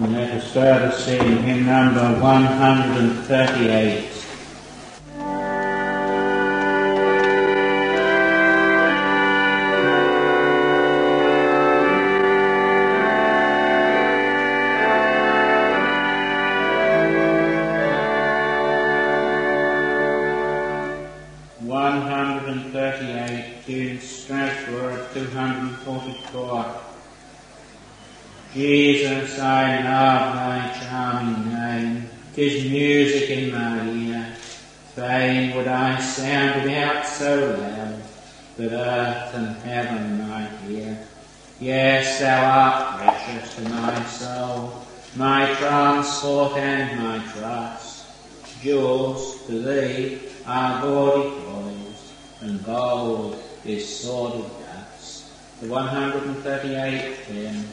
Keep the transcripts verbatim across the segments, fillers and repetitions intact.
And let us further sing hymn number one hundred thirty-eight. one hundred thirty-eight, tune Strasbourg two hundred forty-four. Jesus, I love thy charming name, 'tis music in my ear. Fain would I sound it out so loud, that earth and heaven might hear. Yes, thou art precious to my soul, my transport and my trust. Jewels to thee are gaudy toys, and gold is sordid dust. The one hundred thirty-eighth hymn.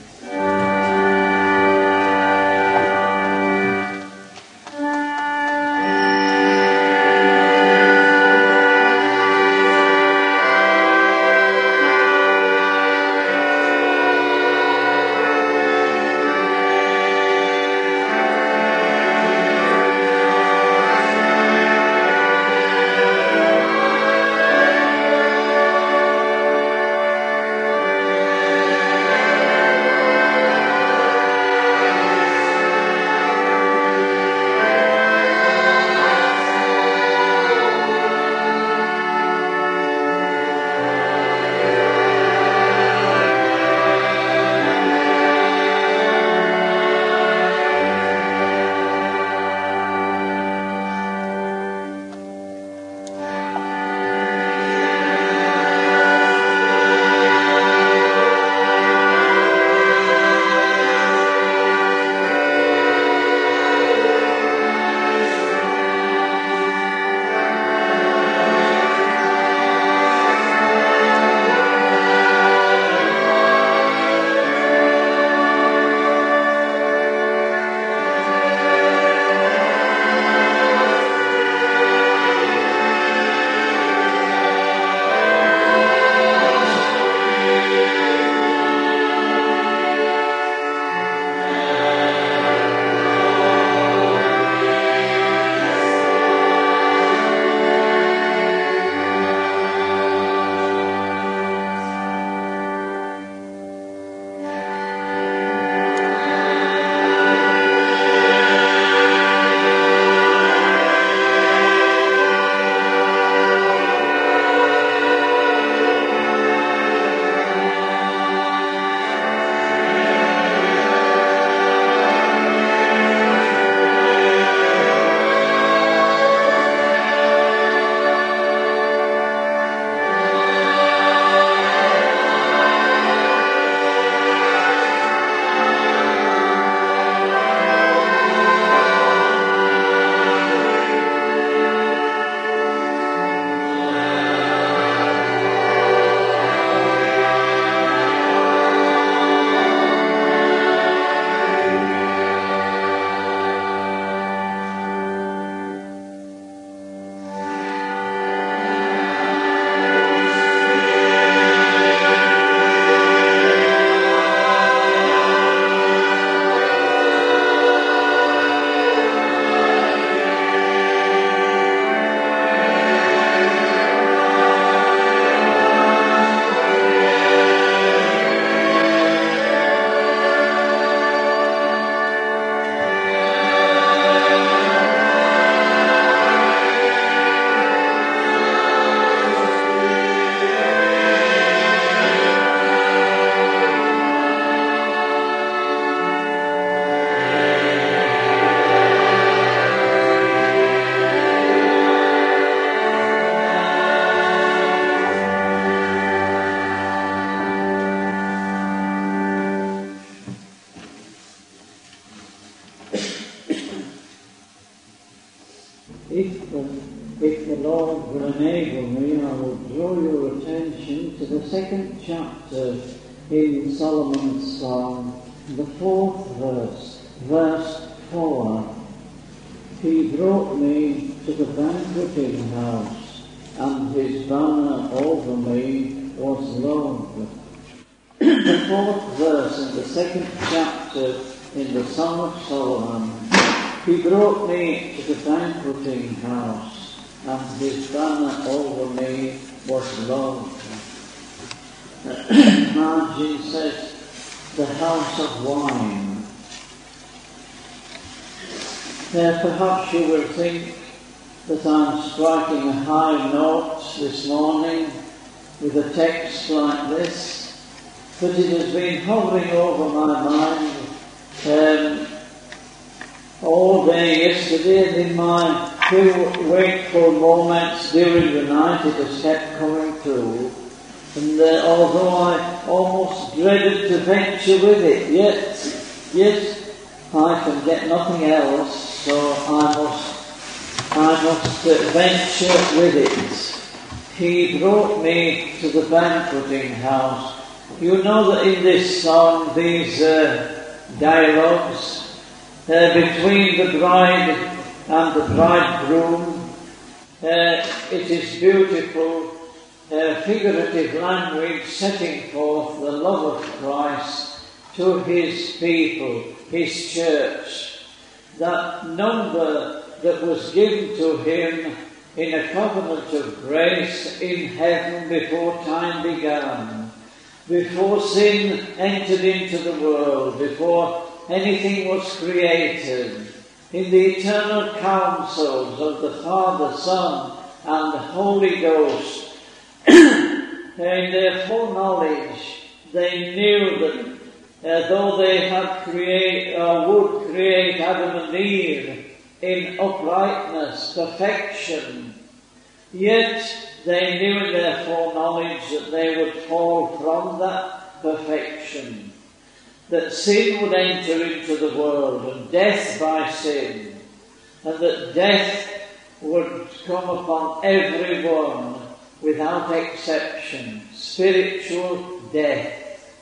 If the, if the Lord will enable me, I will draw your attention to the second chapter in Solomon's Song, the fourth verse, verse four. He brought me to the banqueting house, and his banner over me was love. The fourth verse in the second chapter in the Song of Solomon, he brought me to the banqueting house, and his banner over me was love. Margin says, the house of wine. Now perhaps you will think that I'm striking a high note this morning with a text like this, but it has been hovering over my mind um, all day yesterday, and in my few wakeful moments during the night it has kept coming through. And uh, although I almost dreaded to venture with it, yet, yet I can get nothing else, so I must, I must uh, venture with it. He brought me to the banqueting house. You know that in this song, these uh, dialogues uh, between the bride and the bridegroom, uh, it is beautiful, uh, figurative language setting forth the love of Christ to his people, his church. That number that was given to him in a covenant of grace in heaven before time began, before sin entered into the world, before anything was created, in the eternal counsels of the Father, Son, and the Holy Ghost, in their full knowledge, they knew that uh, though they had create or would create Adam and Eve in uprightness, perfection, yet they knew in their foreknowledge that they would fall from that perfection, that sin would enter into the world, and death by sin, and that death would come upon everyone without exception, spiritual death.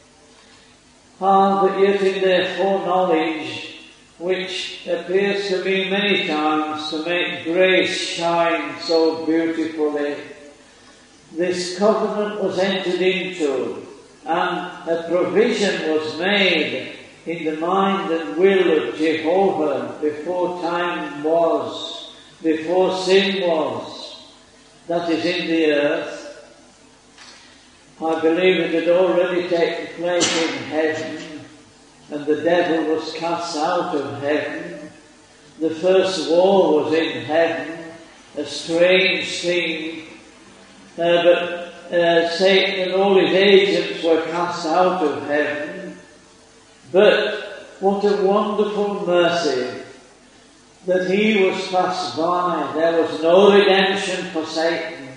Ah, but yet in their foreknowledge, which appears to me many times to make grace shine so beautifully, this covenant was entered into, and a provision was made in the mind and will of Jehovah before time was, before sin was, that is in the earth. I believe it had already taken place in heaven, and the devil was cast out of heaven. The first war was in heaven, a strange thing, uh, but uh, Satan and all his agents were cast out of heaven. But what a wonderful mercy that he was passed by. There was no redemption for Satan.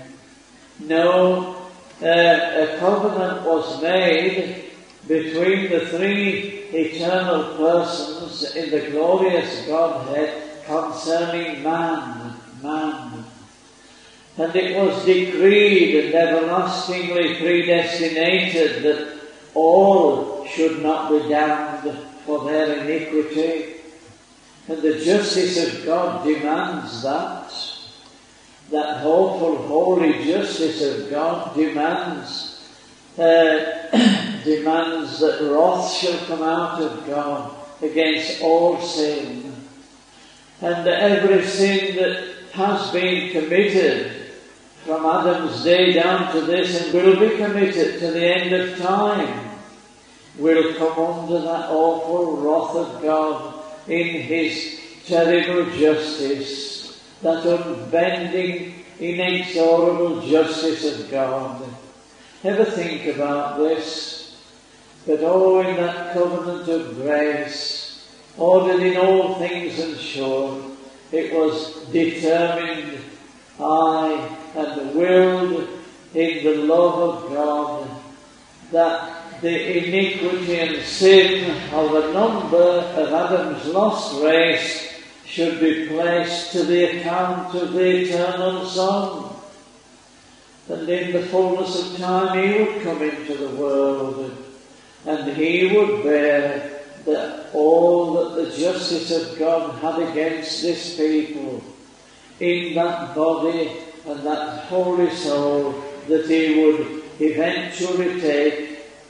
No, uh, a covenant was made between the three eternal persons in the glorious Godhead concerning man, man. And it was decreed and everlastingly predestinated that all should not be damned for their iniquity. And the justice of God demands that. That awful, holy justice of God demands uh, demands that wrath shall come out of God against all sin. And every sin that has been committed from Adam's day down to this and will be committed to the end of time will come under that awful wrath of God in his terrible justice, that unbending, inexorable justice of God. Ever think about this? But oh, in that covenant of grace, ordered in all things and sure, it was determined, aye, and willed in the love of God, that the iniquity and sin of a number of Adam's lost race should be placed to the account of the eternal Son. And in the fullness of time he would come into the world, and he would bear the, all that the justice of God had against this people in that body and that holy soul that he would eventually take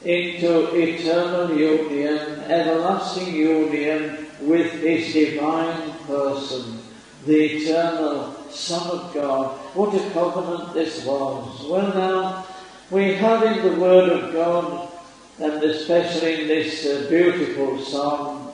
into eternal union, everlasting union with his divine person, the eternal Son of God. What a covenant this was. Well now, we have in the Word of God, and especially in this uh, beautiful song,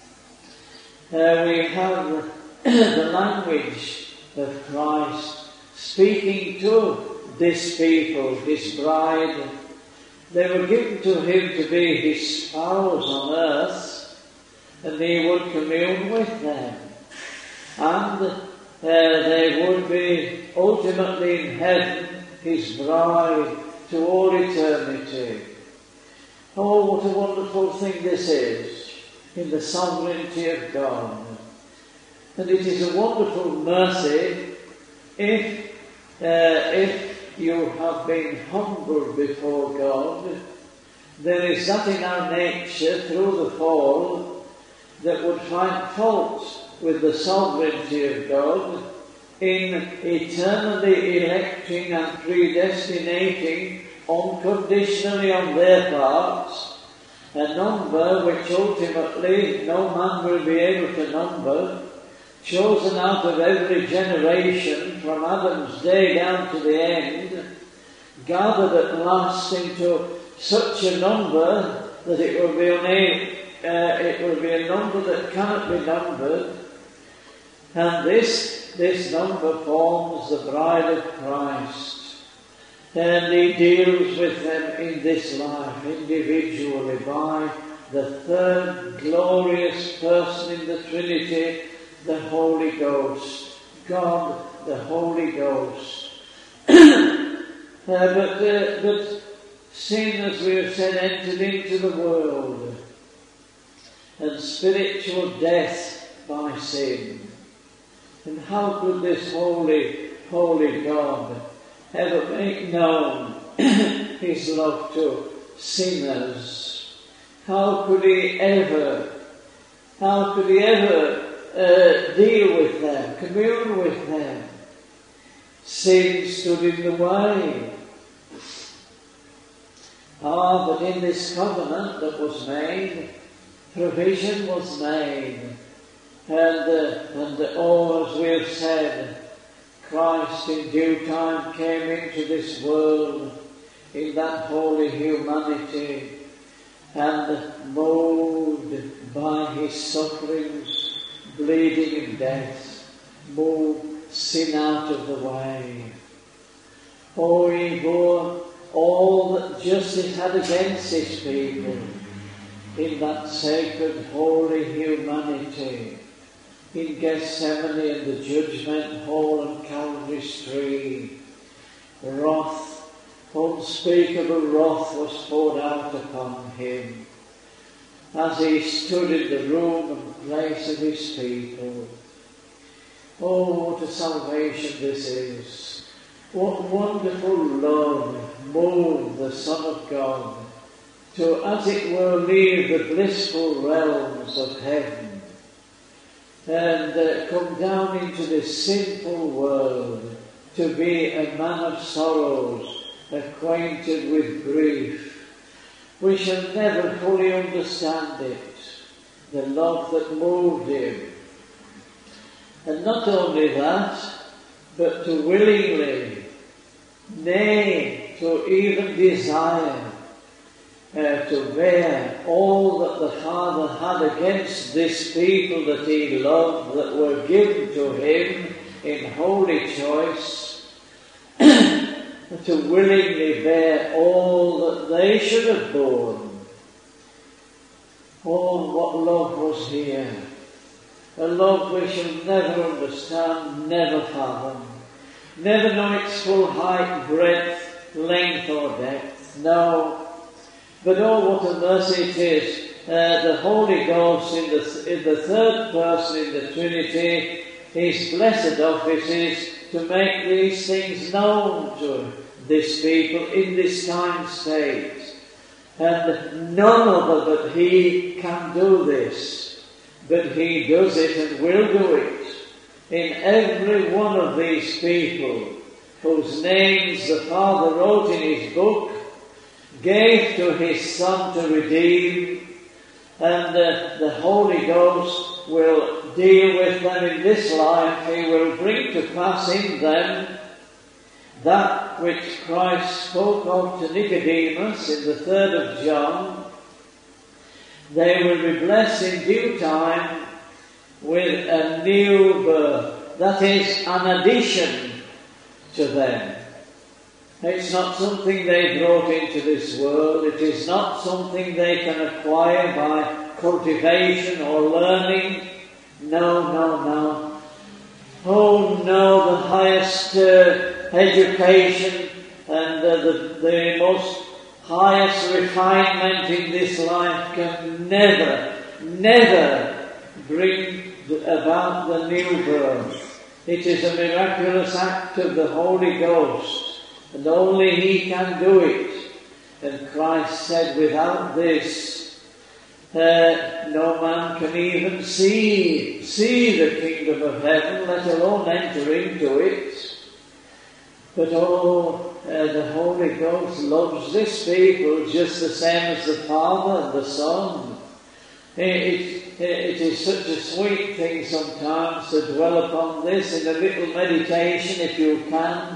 uh, we have the language of Christ speaking to this people, his bride. They were given to him to be his spouse on earth, and he would commune with them. And uh, they would be ultimately in heaven his bride to all eternity. Oh, what a wonderful thing this is in the sovereignty of God. And it is a wonderful mercy if, uh, if you have been humbled before God. There is that in our nature through the fall that would find fault with the sovereignty of God in eternally electing and predestinating unconditionally on their parts a number which ultimately no man will be able to number, chosen out of every generation from Adam's day down to the end, gathered at last into such a number that it will be unable, uh, it will be a number that cannot be numbered. And this, this number forms the bride of Christ. And he deals with them in this life individually by the third glorious person in the Trinity, the Holy Ghost. God, the Holy Ghost. uh, but, uh, but sin, as we have said, entered into the world. And spiritual death by sin. And how could this holy, holy God ever make known his love to sinners? How could he ever, how could he ever uh, deal with them, commune with them? Sin stood in the way. Ah, but in this covenant that was made, provision was made. And, uh, and uh, oh, as we have said, Christ in due time came into this world in that holy humanity and moved by his sufferings, bleeding and death, moved sin out of the way. Oh, he bore all that justice had against his people in that sacred holy humanity. In Gethsemane and the judgment hall and Calvary's tree, wrath, unspeakable wrath was poured out upon him as he stood in the room and place of his people. Oh, what a salvation this is. What wonderful love moved the Son of God to, as it were, leave the blissful realms of heaven and uh, come down into this sinful world to be a man of sorrows, acquainted with grief. We shall never fully understand it, the love that moved him. And not only that, but to willingly, nay, to even desire Uh, to bear all that the Father had against this people that he loved, that were given to him in holy choice, to willingly bear all that they should have borne. Oh, what love was here. A love we shall never understand, never fathom, never know its full height, breadth, length or depth. No. But oh, what a mercy it is, uh, the Holy Ghost in the, in the third person in the Trinity, his blessed office is to make these things known to this people in this time state. And none other but he can do this, but he does it and will do it in every one of these people whose names the Father wrote in his book, gave to his Son to redeem, and uh, the Holy Ghost will deal with them in this life. He will bring to pass in them that which Christ spoke of to Nicodemus in the third of John. They will be blessed in due time with a new birth. That is an addition to them. It's not something they brought into this world. It is not something they can acquire by cultivation or learning. No, no, no. Oh no, the highest uh, education and uh, the, the most highest refinement in this life can never, never bring about the new birth. It is a miraculous act of the Holy Ghost. And only He can do it. And Christ said, without this, uh, no man can even see, see the kingdom of heaven, let alone enter into it. But oh, uh, the Holy Ghost loves this people just the same as the Father and the Son. It, it, it is such a sweet thing sometimes to dwell upon this in a little meditation if you can.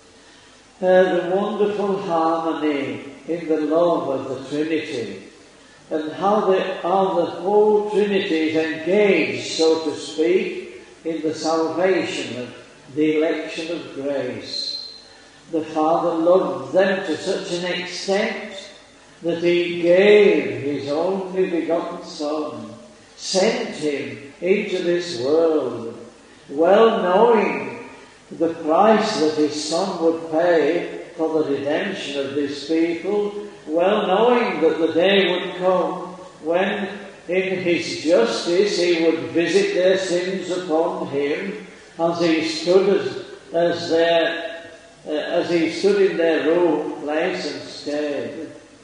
Uh, the wonderful harmony in the love of the Trinity, and how the, how the whole Trinity is engaged, so to speak, in the salvation of the election of grace. The Father loved them to such an extent that He gave His only begotten Son, sent Him into this world, well knowing the price that His Son would pay for the redemption of this people, well knowing that the day would come when in His justice He would visit their sins upon Him as He stood as, as, their, uh, as He stood in their room, place and stayed.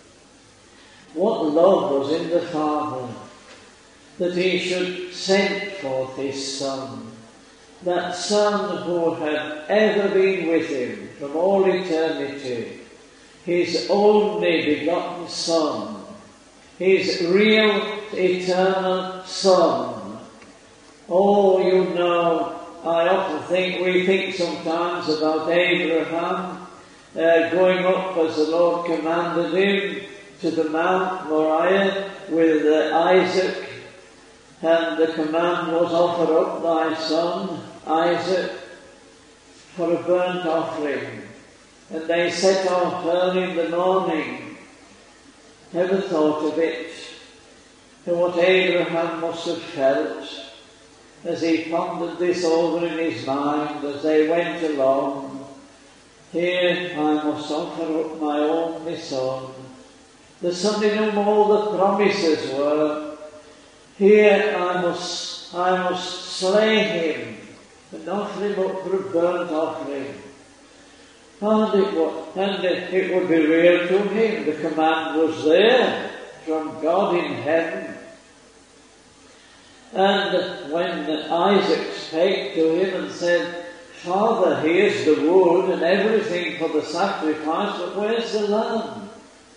What love was in the Father that He should send forth His Son, that Son who had ever been with Him from all eternity, His only begotten Son, His real eternal Son. Oh, you know, I often think, we think sometimes about Abraham uh, going up as the Lord commanded him to the Mount Moriah with uh, Isaac. And the command was, offer up thy son, Isaac, for a burnt offering. And they set off early in the morning. Never thought of it. And what Abraham must have felt as he pondered this over in his mind as they went along. Here I must offer up my only son, the son in whom all the promises were. Here I must, I must slay him and offer him up for a burnt offering. And it, would, and it, it would be real to him. The command was there from God in heaven. And when Isaac spake to him and said, Father, here's the wood and everything for the sacrifice, but where's the lamb?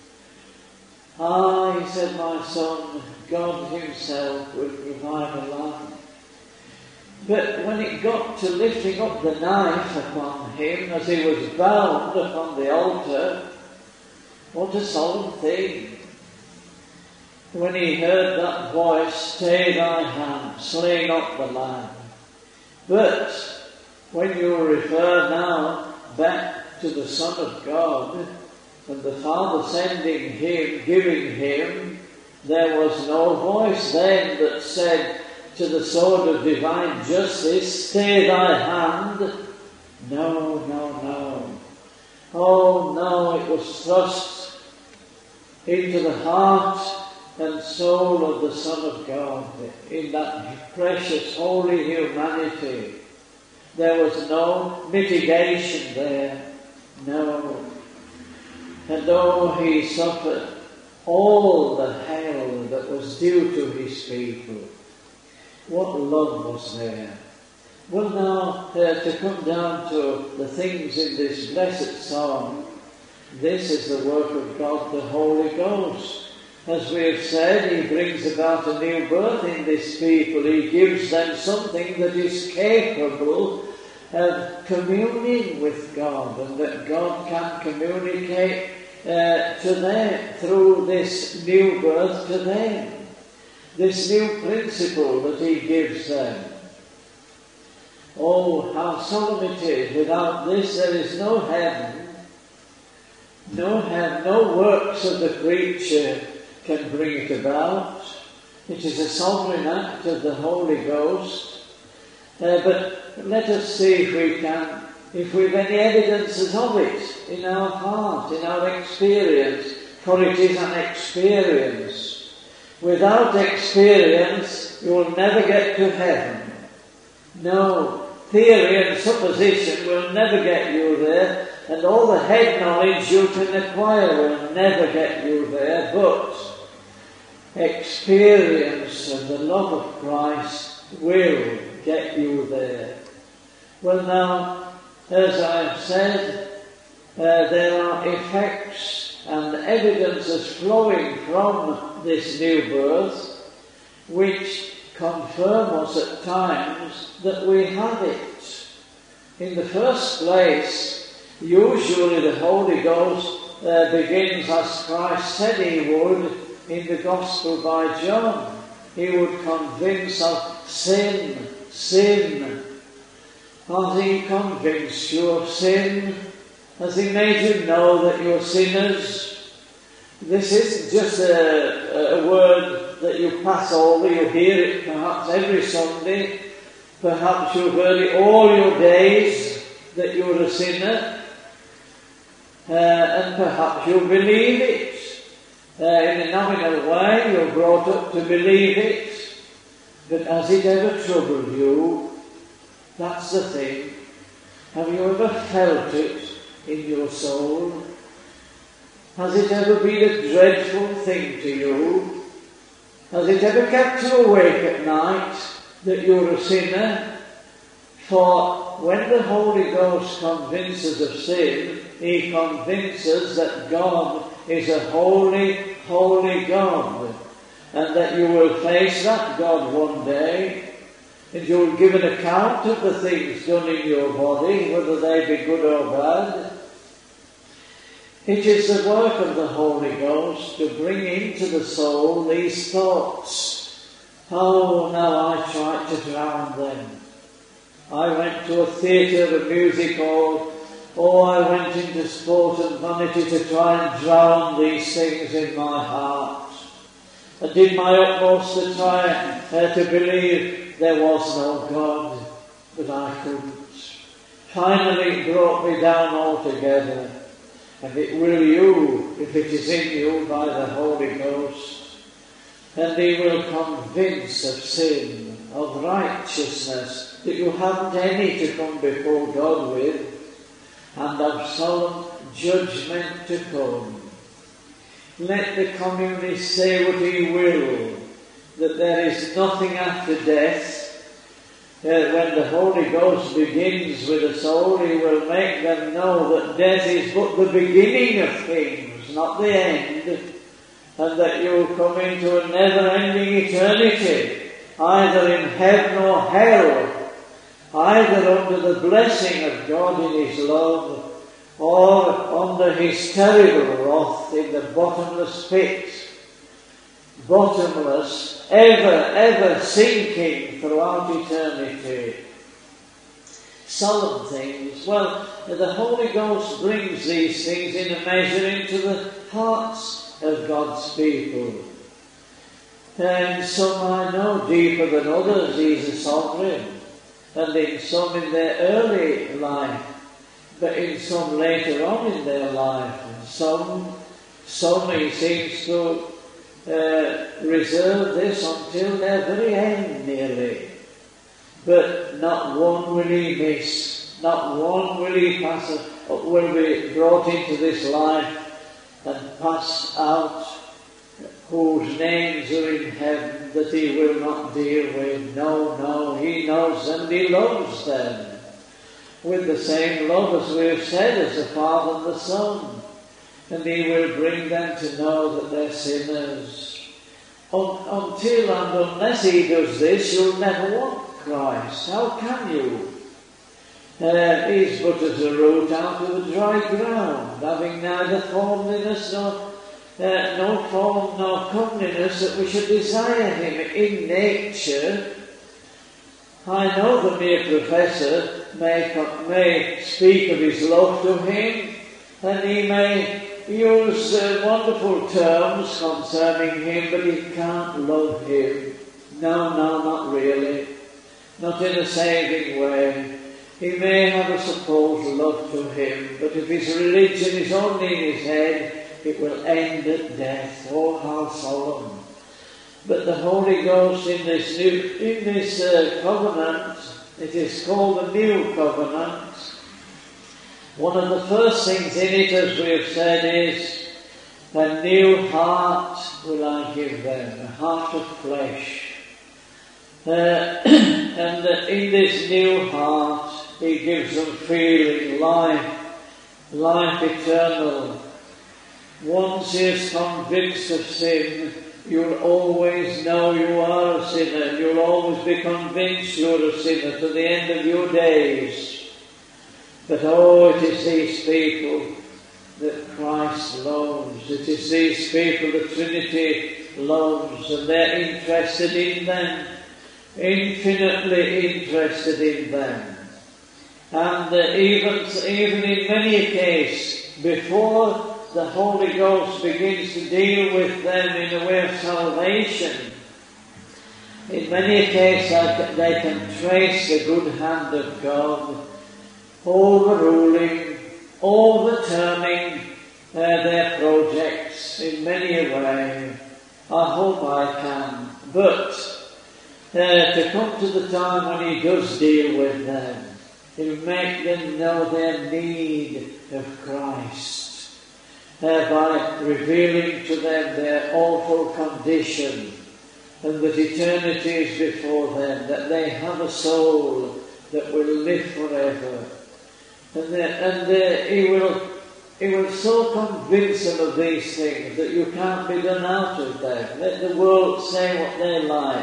Ah, he said, my son, God Himself will provide a lamb. But when it got to lifting up the knife upon him as he was bound upon the altar, what a solemn thing. When he heard that voice, stay thy hand, slay not the lamb. But when you refer now back to the Son of God, and the Father sending Him, giving Him, there was no voice then that said to the sword of divine justice, stay thy hand. No, no, no. Oh no, it was thrust into the heart and soul of the Son of God, in that precious holy humanity. There was no mitigation there, no. And though He suffered all the hell that was due to His people, what love was there. Well now, uh, to come down to the things in this blessed song, This is the work of God, the Holy Ghost. As we have said, he brings about a new birth in this people. He gives them something that is capable of communing with God, and that God can communicate uh, to them through this new birth to them. This new principle that he gives them. Oh, how solemn it is. Without this there is no heaven. No heaven, no works of the creature can bring it about. It is a sovereign act of the Holy Ghost. Uh, but let us see if we can, if we've any evidences of it in our heart, in our experience, for it is an experience. Without experience, you will never get to heaven. No, theory and supposition will never get you there, and all the head knowledge you can acquire will never get you there, but experience and the love of Christ will get you there. Well now, as I have said, uh, there are effects and evidences flowing from this new birth which confirm us at times that we have it. In the first place, usually the Holy Ghost uh, begins as Christ said he would in the Gospel by John. He would convince of sin, sin. Has he convinced you of sin? Has he made you know that you're sinners? This isn't just a, a word that you pass over. You hear it perhaps every Sunday. Perhaps you've heard it all your days that you're a sinner. Uh, and perhaps you believe it. Uh, in a nominal way, you're brought up to believe it. But has it ever troubled you? That's the thing. Have you ever felt it in your soul? Has it ever been a dreadful thing to you? Has it ever kept you awake at night that you're a sinner? For when the Holy Ghost convinces of sin, he convinces that God is a holy, holy God, and that you will face that God one day, and you will give an account of the things done in your body, whether they be good or bad. It is the work of the Holy Ghost to bring into the soul these thoughts. Oh, now I tried to drown them. I went to a theatre, a music hall, or I went into sport and vanity to try and drown these things in my heart. I did my utmost to try uh, to believe there was no God, but I couldn't. Finally it brought me down altogether. And it will you, if it is in you by the Holy Ghost. And he will convince of sin, of righteousness, that you haven't any to come before God with, and of solemn judgment to come. Let the communist say what he will, that there is nothing after death. Uh, when the Holy Ghost begins with a soul, he will make them know that death is but the beginning of things, not the end, and that you will come into a never-ending eternity, either in heaven or hell, either under the blessing of God in his love, or under his terrible wrath in the bottomless pit. Bottomless, ever, ever sinking throughout eternity. Solemn things. Well, the Holy Ghost brings these things in a measure into the hearts of God's people. And some I know deeper than others, he's a sovereign. And in some in their early life, but in some later on in their life. And some, some he seems to Uh, reserve this until their very end nearly. But not one will he miss, not one will he pass, will be brought into this life and pass out whose names are in heaven that he will not deal with. No, no, he knows them, he loves them with the same love, as we have said, as the Father and the Son. and he will bring them to know that they're sinners. Un- until and unless he does this, you'll never want Christ. How can you? Uh, he's but as a root out of the dry ground, having neither formliness nor, uh, no form nor comeliness that we should desire him in nature. I know the mere professor may, may speak of his love to him, and he may use uh, wonderful terms concerning him, but he can't love him. No, no, not really. Not in a saving way. He may have a supposed love to him, but if his religion is only in his head, it will end at death. Oh, how solemn. But the Holy Ghost in this new, in this uh, covenant, it is called the New Covenant. One of the first things in it, as we have said, is a new heart will I give them, a heart of flesh. Uh, and uh, in this new heart, he gives them feeling, life, life eternal. Once he is convinced of sin, you'll always know you are a sinner. You'll always be convinced you're a sinner to the end of your days. But oh, it is these people that Christ loves. It is these people the Trinity loves, and they're interested in them, infinitely interested in them. And uh, even, even in many a case, before the Holy Ghost begins to deal with them in the way of salvation, in many a case they can trace the good hand of God overruling, overturning uh, their projects in many a way. I hope I can. But uh, to come to the time when he does deal with them, he'll make them know their need of Christ uh, by revealing to them their awful condition, and that eternity is before them, that they have a soul that will live forever. And, the, and the, he will he will so convince them of these things that you can't be done out of them. Let the world say what they like.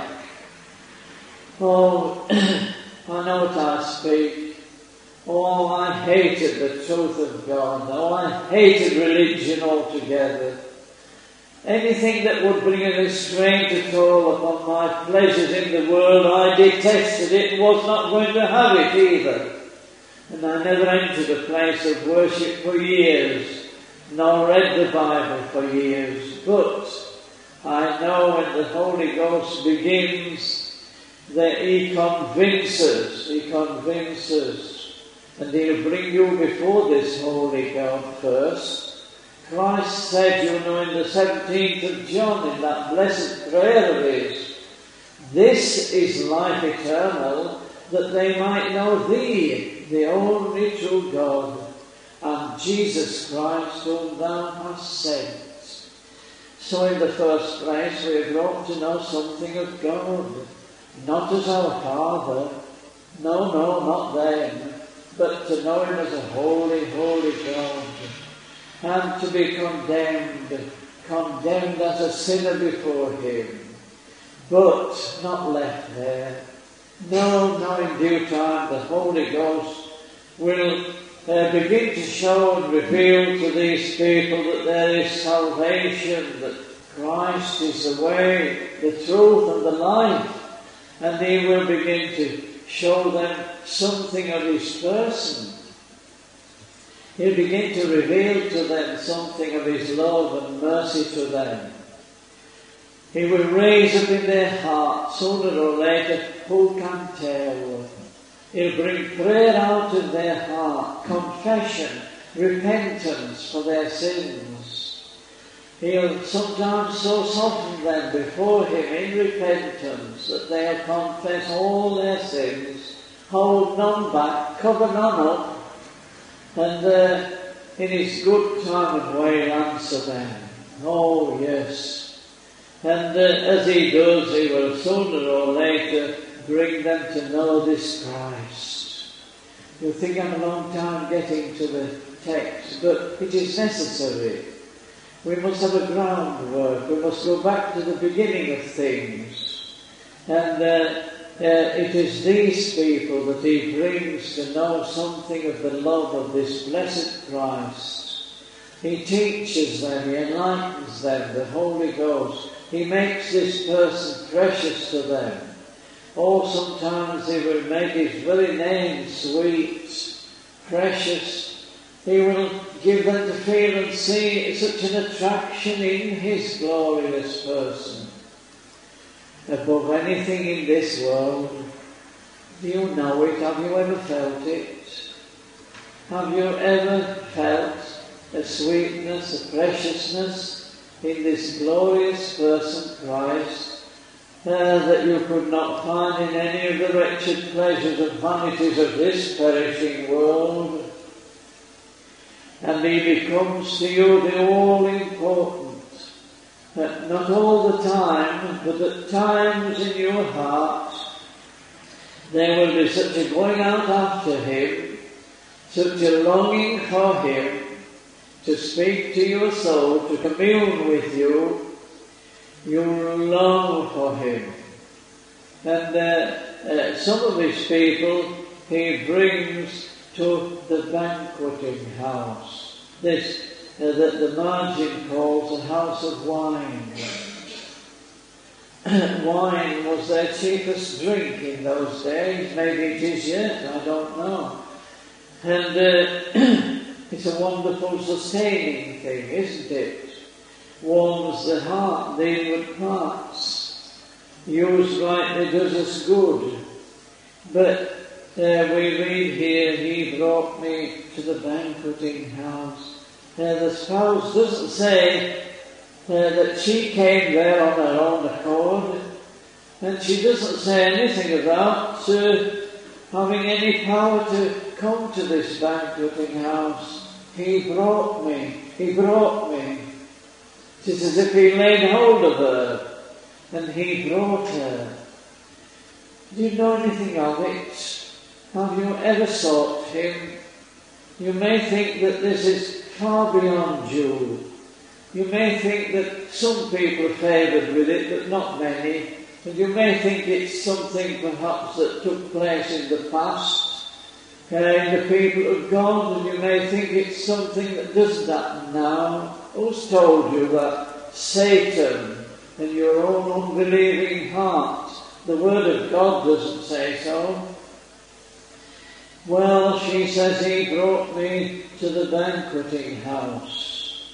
Oh, I know what I speak. Oh, I hated the truth of God. Oh, I hated religion altogether. Anything that would bring a restraint at all upon my pleasures in the world, I detested it and was not going to have it either. And I never entered a place of worship for years, nor read the Bible for years. But I know when the Holy Ghost begins, that he convinces, he convinces, and he'll bring you before this Holy God first. Christ said, you know, in the seventeenth of John, in that blessed prayer of his, this is life eternal, that they might know thee, the only true God, and Jesus Christ whom thou hast sent. So in the first place we have brought to know something of God, not as our Father, no, no, not them, but to know him as a holy, holy God, and to be condemned, condemned as a sinner before him, but not left there. No, no, in due time the Holy Ghost will uh, begin to show and reveal to these people that there is salvation, that Christ is the way, the truth and the life, and he will begin to show them something of his person. He'll begin to reveal to them something of his love and mercy to them. He will raise up in their hearts, sooner or later, who can tell? He'll bring prayer out of their heart, confession, repentance for their sins. He'll sometimes so soften them before him in repentance that they'll confess all their sins, hold none back, cover none up, and uh, in his good time and way answer them. Oh, yes. And uh, as he does, he will sooner or later bring them to know this Christ. You'll think I'm a long time getting to the text, but it is necessary. We must have a groundwork. We must go back to the beginning of things. And uh, uh, it is these people that he brings to know something of the love of this blessed Christ. He teaches them, he enlightens them, the Holy Ghost. He makes this person precious to them. Or sometimes he will make his very name sweet, precious. He will give them to feel and see such an attraction in his glorious person. Above anything in this world, do you know it? Have you ever felt it? Have you ever felt a sweetness, a preciousness in this glorious person, Christ, uh, that you could not find in any of the wretched pleasures and vanities of this perishing world? And he becomes to you the all-important. Uh, not all the time, but at times in your heart, there will be such a going out after him, such a longing for him, to speak to your soul, to commune with you. You long for him. And uh, uh, some of these people he brings to the banqueting house. This Uh, that the margin calls a house of wine. Wine was their cheapest drink in those days. Maybe it is yet, I don't know. And uh, it's a wonderful sustaining thing, isn't it? Warms the heart, the inward parts. Used rightly does us good. But uh, we read here, he brought me to the banqueting house. Uh, the spouse doesn't say uh, that she came there on her own accord, and she doesn't say anything about uh, having any power to come to this banqueting house. He brought me, he brought me. It's as if he laid hold of her, and he brought her. Do you know anything of it? Have you ever sought him? You may think that this is far beyond you. You may think that some people are favoured with it, but not many. And you may think it's something perhaps that took place in the past, uh, in the people of God, and you may think it's something that doesn't happen now. Who's told you that? Satan and your own unbelieving heart. The Word of God doesn't say so. Well, she says, he brought me to the banqueting house.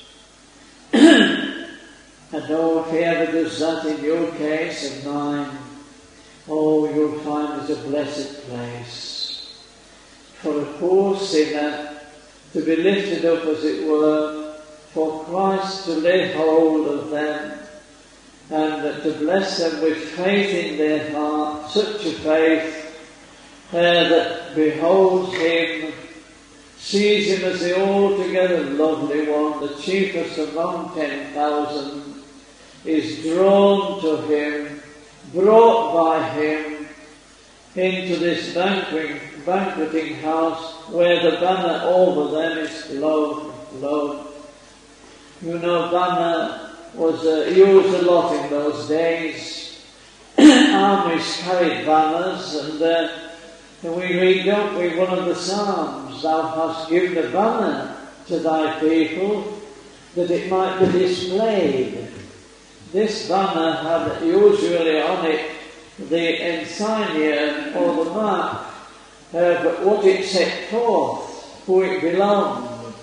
And oh, if he ever does that in your case and mine, oh, you'll find it a blessed place. For a poor sinner to be lifted up, as it were, for Christ to lay hold of them, and to bless them with faith in their heart, such a faith Uh, that beholds him, sees him as the altogether lovely one, the chiefest among ten thousand, is drawn to him, brought by him into this banqueting, banqueting house where the banner over them is love, love. You know, banner was uh, used a lot in those days. Armies carried banners, and uh, And we read, don't we, one of the Psalms, thou hast given a banner to thy people that it might be displayed. This banner had usually on it the insignia or the mark, uh, but what it set forth, who it belonged.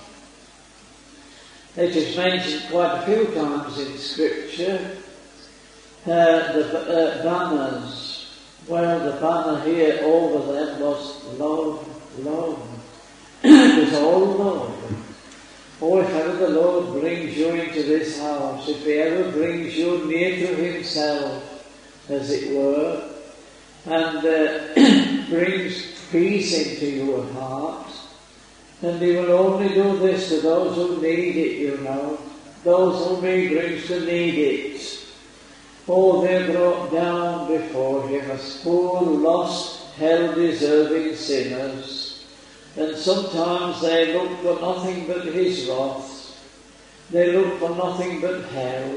It is mentioned quite a few times in Scripture, uh, the uh, banners. Well, the banner here over them was love, love. It was all love. Oh, if ever the Lord brings you into this house, if he ever brings you near to himself, as it were, and uh, brings peace into your heart, and he will only do this to those who need it, you know, those whom he brings to need it. Oh, they're brought down before him as poor, lost, hell-deserving sinners. And sometimes they look for nothing but his wrath. They look for nothing but hell.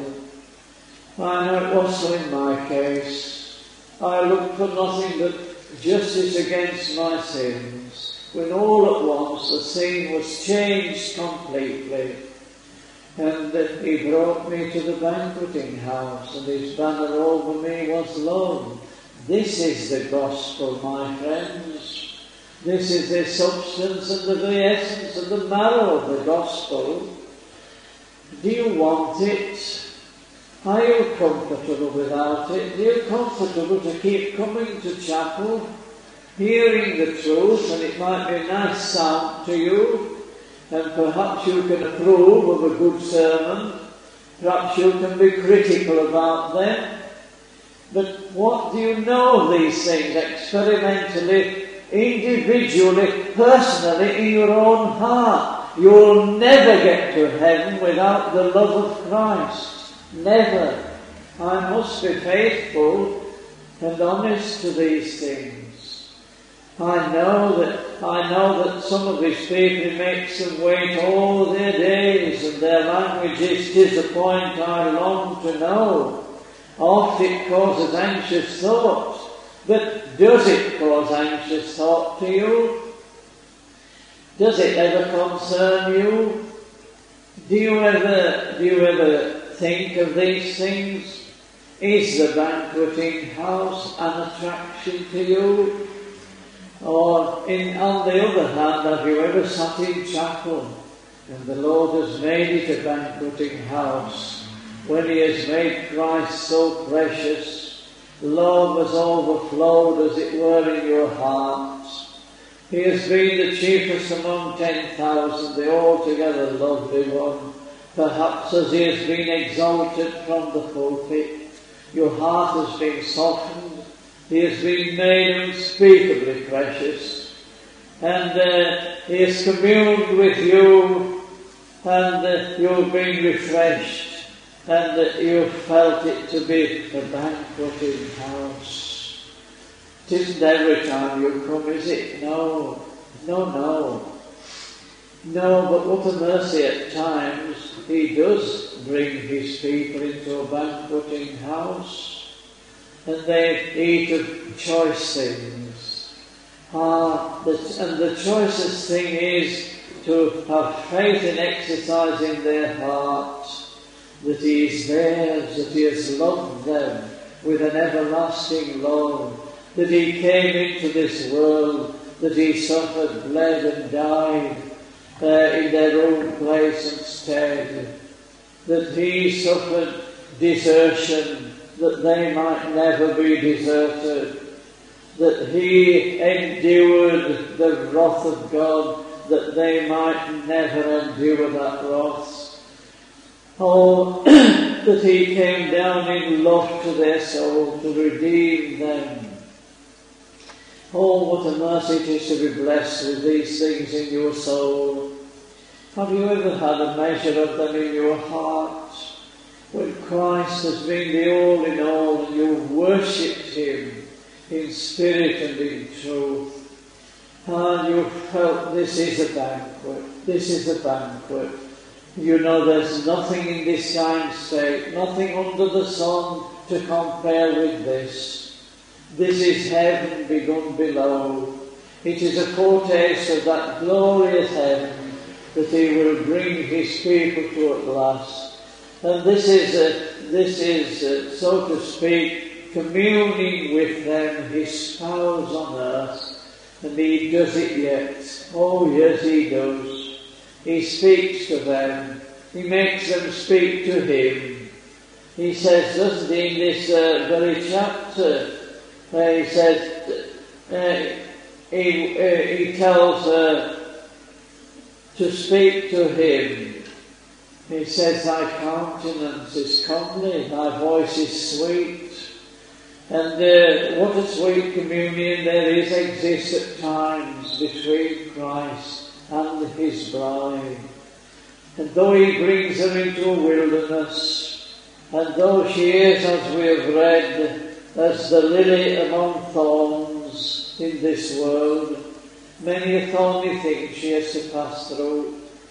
I know it was so in my case. I looked for nothing but justice against my sins, when all at once the scene was changed completely. And he brought me to the banqueting house, and his banner over me was love. This is the gospel, my friends. This is the substance and the very essence and the marrow of the gospel. Do you want it? Are you comfortable without it? Are you comfortable to keep coming to chapel, hearing the truth, and it might be a nice sound to you, and perhaps you can approve of a good sermon, perhaps you can be critical about them, but what do you know of these things experimentally, individually, personally, in your own heart? You'll never get to heaven without the love of Christ. Never. I must be faithful and honest to these things. I know that I know that some of these people makes them wait all their days, and their languages disappoint. I long to know. Oft it causes anxious thought. But does it cause anxious thought to you? Does it ever concern you? Do you ever do you ever think of these things? Is the banqueting house an attraction to you? Or, in, on the other hand, have you ever sat in chapel and the Lord has made it a banqueting house, when He has made Christ so precious, love has overflowed, as it were, in your heart. He has been the chiefest among ten thousand, the altogether lovely one. Perhaps as He has been exalted from the pulpit, your heart has been softened. He has been made unspeakably precious. And uh, He has communed with you, and uh, you've been refreshed, and uh, you've felt it to be a banqueting house. It isn't every time you come, is it? No, no, no. No, but what a mercy at times He does bring His people into a banqueting house, and they eat of choice things. Ah, the, and the choicest thing is to have faith in exercising their heart, that He is theirs, that He has loved them with an everlasting love, that He came into this world, that He suffered, bled and died uh, in their own place and stead, that He suffered desertion, that they might never be deserted, that He endured the wrath of God, that they might never endure that wrath. Oh, that He came down in love to their soul to redeem them. Oh, what a mercy it is to be blessed with these things in your soul. Have you ever had a measure of them in your heart? When Christ has been the all in all, and you've worshipped Him in spirit and in truth, and you've felt this is a banquet, this is a banquet. You know there's nothing in this kind state, nothing under the sun to compare with this. This is heaven begun below. It is a foretaste of that glorious heaven that He will bring His people to at last. And this is, uh, this is uh, so to speak, communing with them, His spouse on earth. And He does it yet. Oh, yes, He does. He speaks to them. He makes them speak to Him. He says, doesn't He, in this uh, very chapter, uh, He says, uh, he, uh, he tells her uh, to speak to Him. He says, thy countenance is comely, thy voice is sweet. And uh, what a sweet communion there is, exists at times between Christ and His bride. And though He brings her into a wilderness, and though she is, as we have read, as the lily among thorns in this world, many a thorny thing she has to pass through,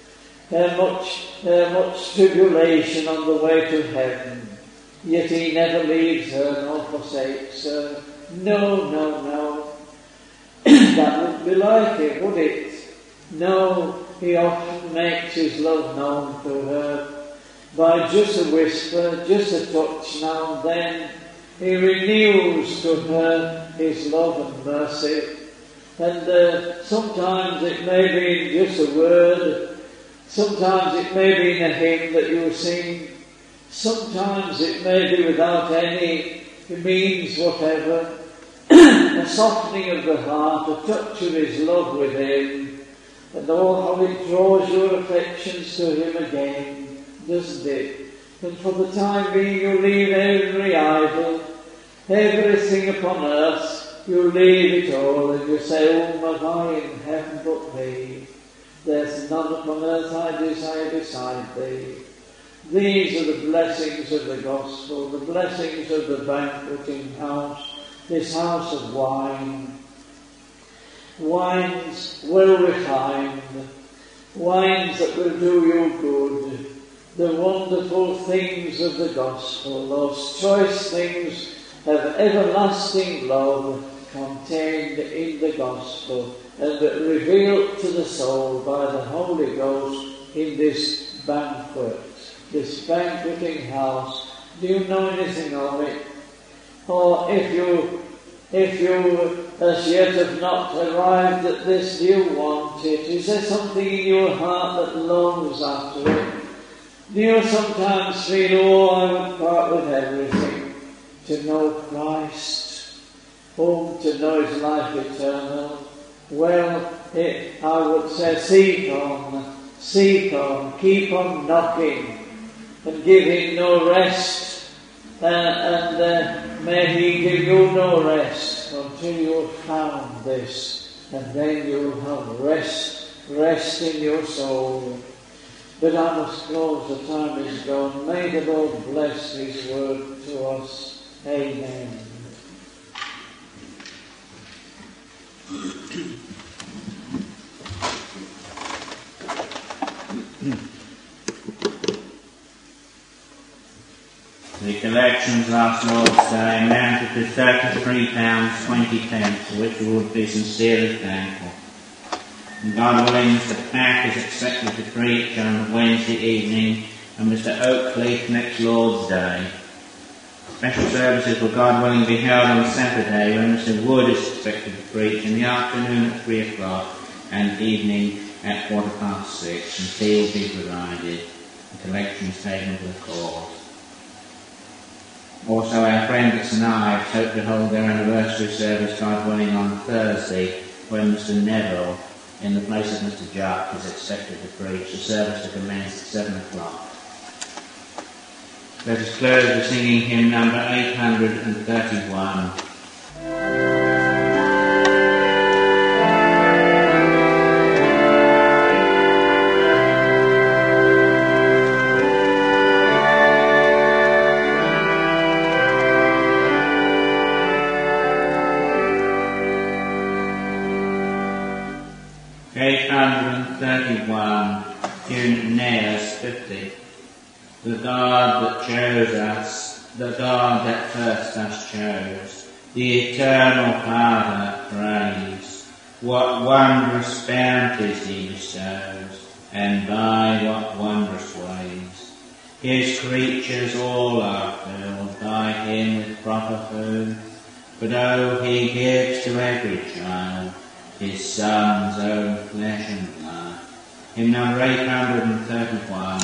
uh, much, uh, much tribulation on the way to heaven. Yet he never leaves her nor forsakes her. No, no, no. That wouldn't be like it, would it? No, he often makes his love known to her by just a whisper, just a touch now and then. He renews to her his love and mercy. And uh, sometimes it may be in just a word, sometimes it may be in a hymn that you sing, sometimes it may be without any means whatever, a softening of the heart, a touch of his love within, and oh, how it draws your affections to him again, doesn't it? And for the time being you leave every idol, everything upon earth, you leave it all and you say, "Whom have I in heaven but thee? There's none upon earth I desire beside thee." These are the blessings of the gospel, the blessings of the banqueting house, this house of wine. Wines well refined, wines that will do you good, the wonderful things of the gospel, those choice things of everlasting love contained in the gospel and revealed to the soul by the Holy Ghost in this banquet, this banqueting house. Do you know anything of it? Or if you, if you as yet have not arrived at this, do you want it? Is there something in your heart that longs after it? Do you sometimes feel, "Oh, I would part with everything to know Christ, whom to know his life eternal"? Well, it, I would say, seek on, seek on, keep on knocking, and give him no rest, uh, and uh, may he give you no rest until you have found this, and then you'll have rest, rest in your soul. But I must close, the time is gone. May the Lord bless his word to us. Amen. The collections last Lord's Day amounted to thirty-three pounds twenty pence, for which we would be sincerely thankful. And God willing, Mister Pack is expected to preach on Wednesday evening, and Mister Oakley next Lord's Day. Special services will, God willing, be held on Saturday, when Mister Wood is expected to preach in the afternoon at three o'clock and evening at quarter past six, and tea will be provided. The collection is taken to the cause. Also, our friends at Saint Ives hope to hold their anniversary service, God willing, on Thursday, when Mister Neville, in the place of Mister Jack, is expected to preach. The service to commence at seven o'clock. Let us close with singing hymn number eight hundred thirty-one. eight hundred thirty-one, tune Neos fifty. The God that chose us, the God that first us chose, the eternal Father, praise. What wondrous bounties he bestows, and by what wondrous ways. His creatures all are filled by him with proper food, but oh, he gives to every child his Son's own flesh and blood. Hymn number eight hundred thirty-one.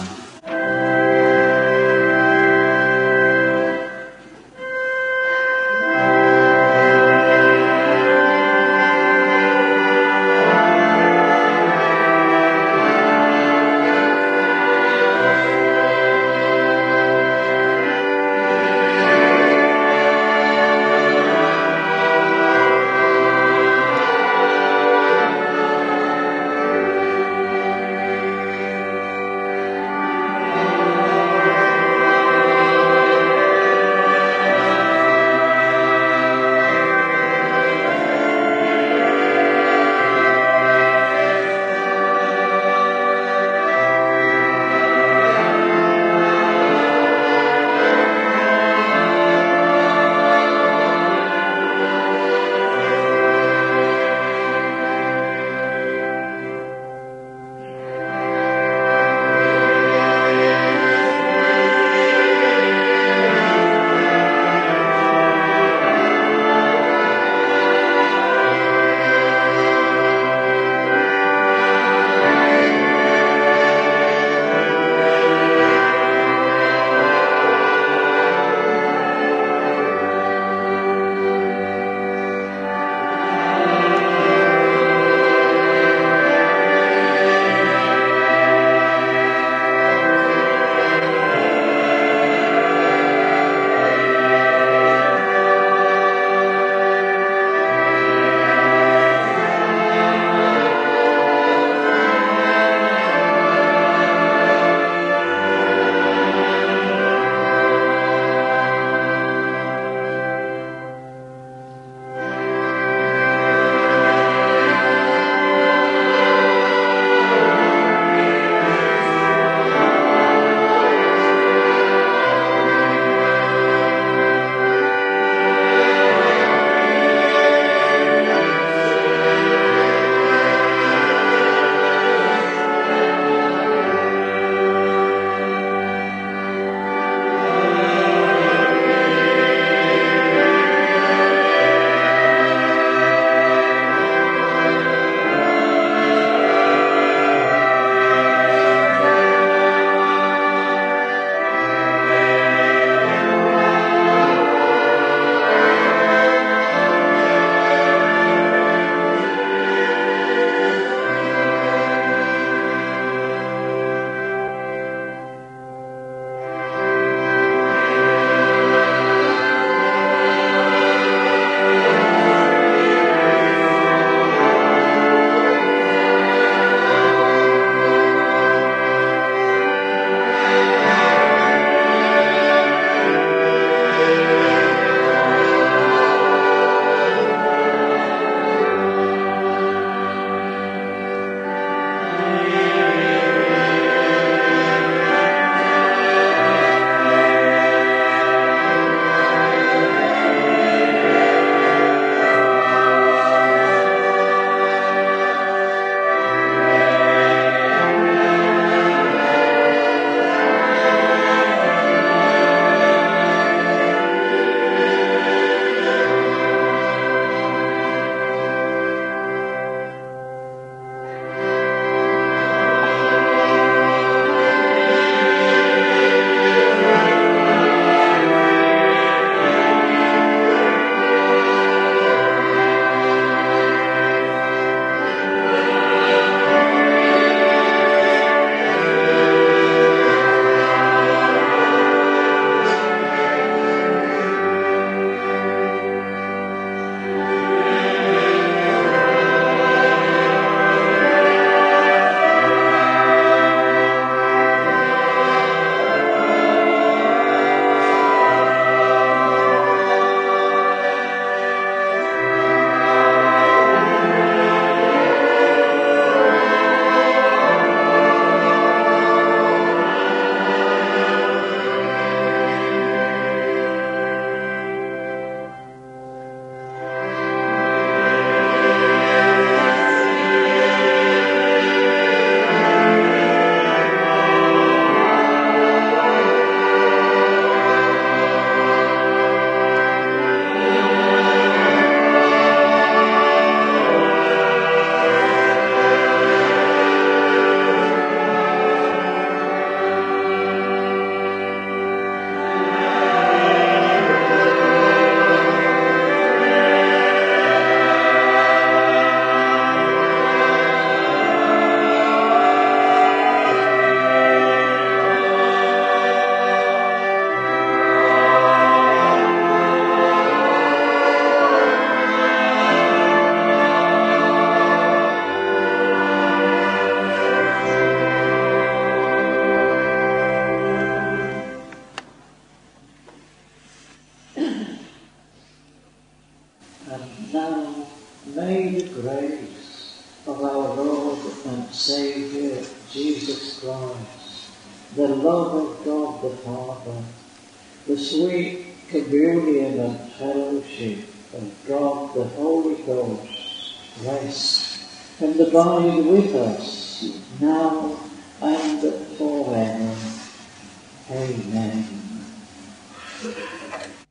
Now may the grace of our Lord and Saviour Jesus Christ, the love of God the Father, the sweet communion and fellowship of God the Holy Ghost rest and abide with us now and forever. Amen.